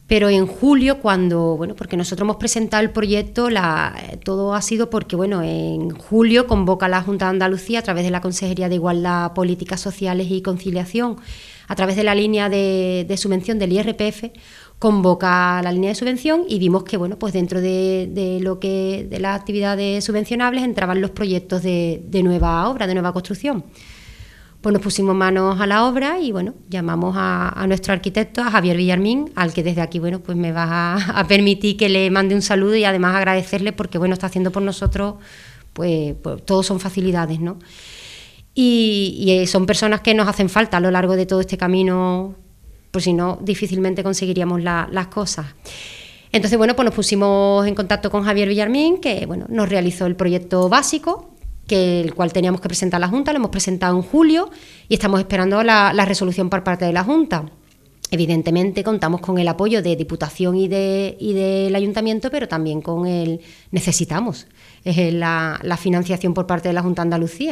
Pero en julio, bueno, porque nosotros hemos presentado el proyecto, todo ha sido porque, bueno, en julio convoca la Junta de Andalucía a través de la Consejería de Igualdad, Políticas Sociales y Conciliación, a través de la línea de subvención del IRPF, convoca la línea de subvención y vimos que, bueno, pues dentro de las actividades subvencionables entraban los proyectos de nueva obra, de nueva construcción. Pues nos pusimos manos a la obra y, bueno, llamamos a nuestro arquitecto, a Javier Villarmín, al que desde aquí, bueno, pues me vas a permitir que le mande un saludo y además agradecerle porque, bueno, está haciendo por nosotros, pues todos son facilidades, ¿no? Y son personas que nos hacen falta a lo largo de todo este camino, pues si no, difícilmente conseguiríamos las cosas. Entonces, bueno, pues nos pusimos en contacto con Javier Villarmín, que, bueno, nos realizó el proyecto básico, el cual teníamos que presentar a la Junta, lo hemos presentado en julio y estamos esperando la resolución por parte de la Junta. Evidentemente contamos con el apoyo de Diputación y del Ayuntamiento, pero también necesitamos la financiación por parte de la Junta de Andalucía.